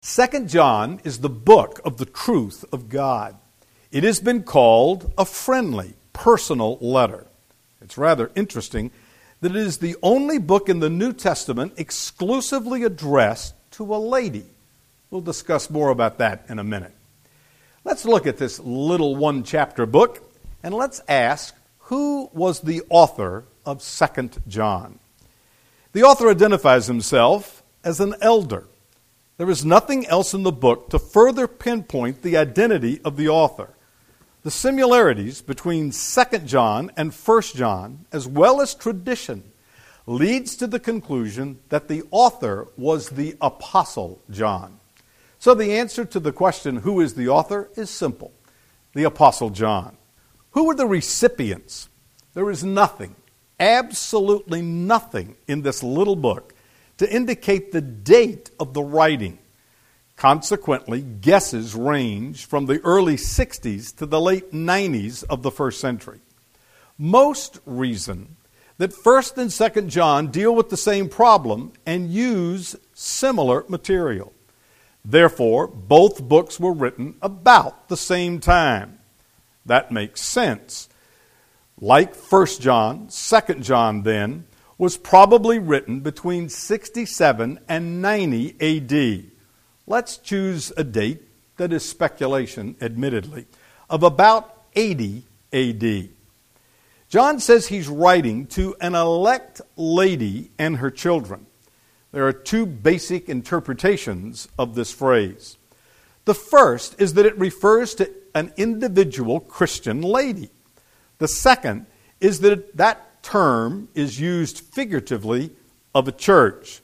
2 John is the book of the truth of God. It has been called a friendly, personal letter. It's rather interesting that it is the only book in the New Testament exclusively addressed to a lady. We'll discuss more about that in a minute. Let's look at this little one-chapter book, and let's ask, who was the author of 2 John? The author identifies himself as an elder. There is nothing else in the book to further pinpoint the identity of the author. The similarities between 2 John and 1 John, as well as tradition, leads to the conclusion that the author was the Apostle John. So the answer to the question, who is the author, is simple: the Apostle John. Who were the recipients? There is nothing, absolutely nothing in this little book to indicate the date of the writing. Consequently, guesses range from the early 60s to the late 90s of the first century. Most reason that 1st and 2nd John deal with the same problem and use similar material. Therefore, both books were written about the same time. That makes sense. Like 1 John, 2 John then was probably written between 67 and 90 A.D. Let's choose a date that is speculation, admittedly, of about 80 A.D. John says he's writing to an elect lady and her children. There are two basic interpretations of this phrase. The first is that it refers to an individual Christian lady. The second is that that term is used figuratively of a church.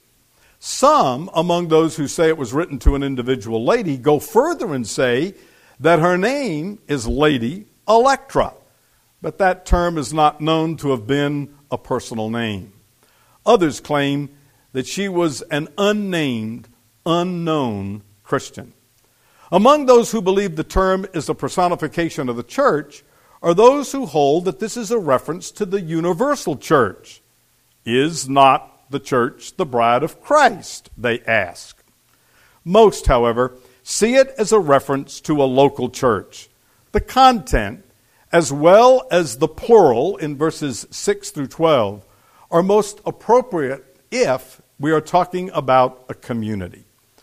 Some among those who say it was written to an individual lady go further and say that her name is Lady Electra, but that term is not known to have been a personal name. Others claim that she was an unnamed, unknown Christian. Among those who believe the term is a personification of the church are those who hold that this is a reference to the universal church. Is not the church the bride of Christ, they ask. Most, however, see it as a reference to a local church. The content, as well as the plural in verses 6 through 12, are most appropriate if we are talking about a community.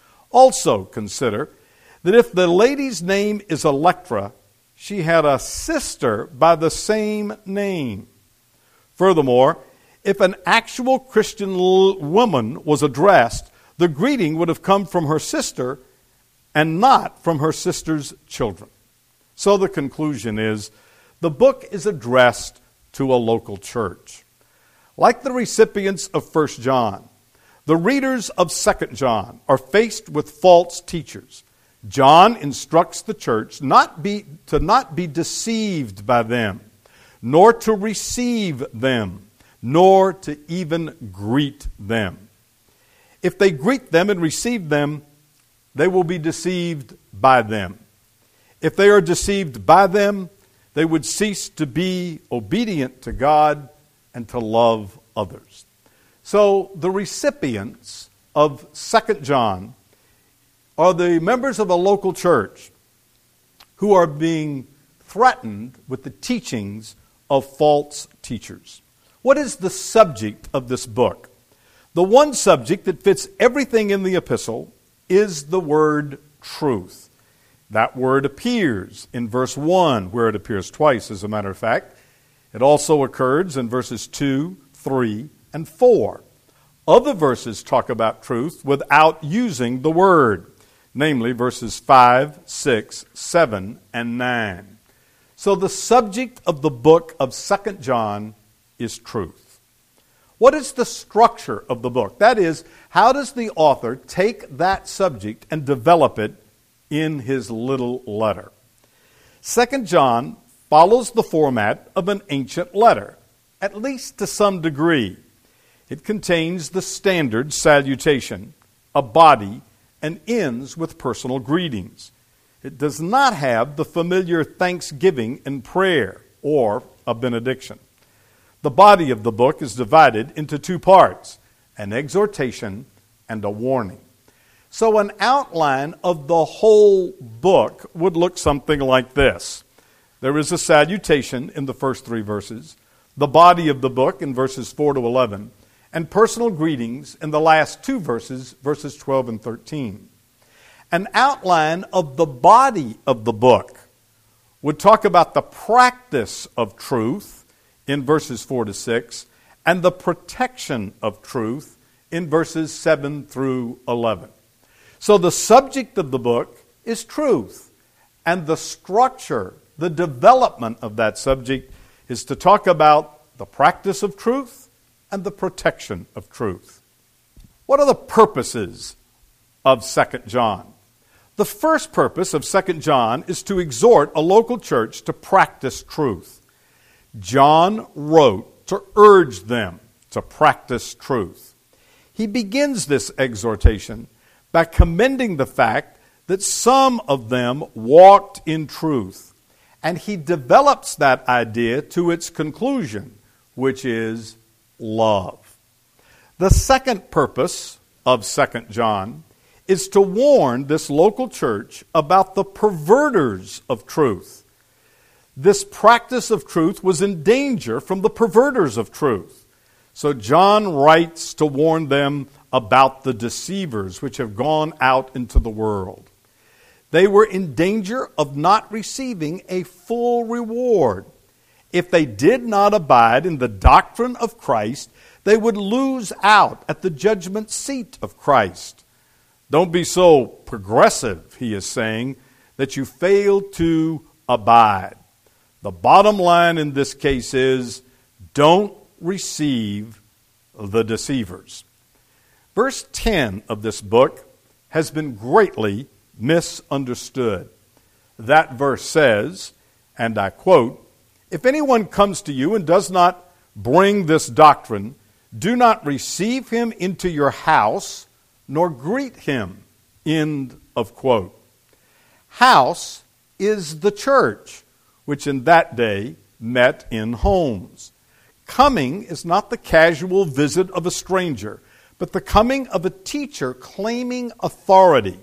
Also consider that if the lady's name is Electra, she had a sister by the same name. Furthermore, if an actual Christian woman was addressed, the greeting would have come from her sister and not from her sister's children. So the conclusion is, the book is addressed to a local church. Like the recipients of 1 John, the readers of 2 John are faced with false teachers. John instructs the church to not be deceived by them, nor to receive them, nor to even greet them. If they greet them and receive them, they will be deceived by them. If they are deceived by them, they would cease to be obedient to God and to love others. So the recipients of 2 John are the members of a local church who are being threatened with the teachings of false teachers. What is the subject of this book? The one subject that fits everything in the epistle is the word truth. That word appears in verse 1, where it appears twice, as a matter of fact. It also occurs in verses 2, 3, and 4. Other verses talk about truth without using the word, namely verses 5, 6, 7, and 9. So the subject of the book of 2 John is truth. What is the structure of the book? That is, how does the author take that subject and develop it in his little letter? 2 John follows the format of an ancient letter, at least to some degree. It contains the standard salutation, a body, and ends with personal greetings. It does not have the familiar thanksgiving and prayer or a benediction. The body of the book is divided into two parts, an exhortation and a warning. So an outline of the whole book would look something like this. There is a salutation in the first 3 verses, the body of the book in verses 4 to 11, and personal greetings in the last 2 verses, verses 12 and 13. An outline of the body of the book would talk about the practice of truth in verses 4 to 6, and the protection of truth in verses 7 through 11. So the subject of the book is truth, and the structure, the development of that subject is to talk about the practice of truth and the protection of truth. What are the purposes of 2 John? The first purpose of 2 John is to exhort a local church to practice truth. John wrote to urge them to practice truth. He begins this exhortation by commending the fact that some of them walked in truth, and he develops that idea to its conclusion, which is love. The second purpose of 2 John is to warn this local church about the perverters of truth. This practice of truth was in danger from the perverters of truth. So John writes to warn them about the deceivers which have gone out into the world. They were in danger of not receiving a full reward. If they did not abide in the doctrine of Christ, they would lose out at the judgment seat of Christ. Don't be so progressive, he is saying, that you fail to abide. The bottom line in this case is, don't receive the deceivers. Verse 10 of this book has been greatly misunderstood. That verse says, and I quote, "If anyone comes to you and does not bring this doctrine, do not receive him into your house, nor greet him." End of quote. House is the church, which in that day met in homes. Coming is not the casual visit of a stranger, but the coming of a teacher claiming authority.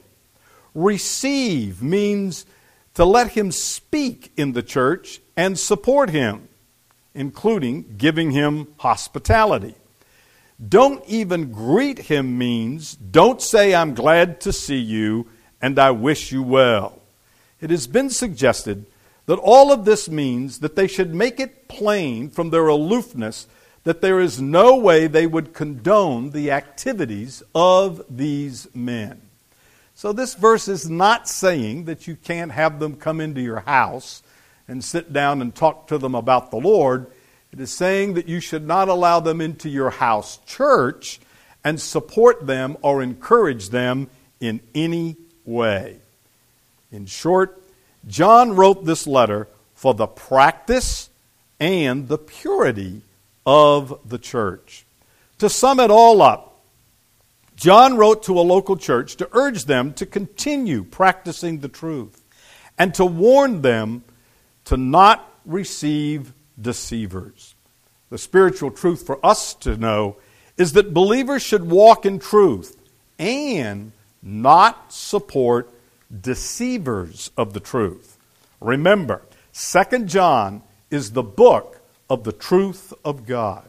Receive means to let him speak in the church and support him, including giving him hospitality. Don't even greet him means don't say, "I'm glad to see you and I wish you well." It has been suggested that all of this means that they should make it plain from their aloofness that there is no way they would condone the activities of these men. So this verse is not saying that you can't have them come into your house and sit down and talk to them about the Lord. It is saying that you should not allow them into your house church and support them or encourage them in any way. In short, John wrote this letter for the practice and the purity of the church. To sum it all up, John wrote to a local church to urge them to continue practicing the truth and to warn them to not receive deceivers. The spiritual truth for us to know is that believers should walk in truth and not support deceivers of the truth. Remember, 2 John is the book of the truth of God.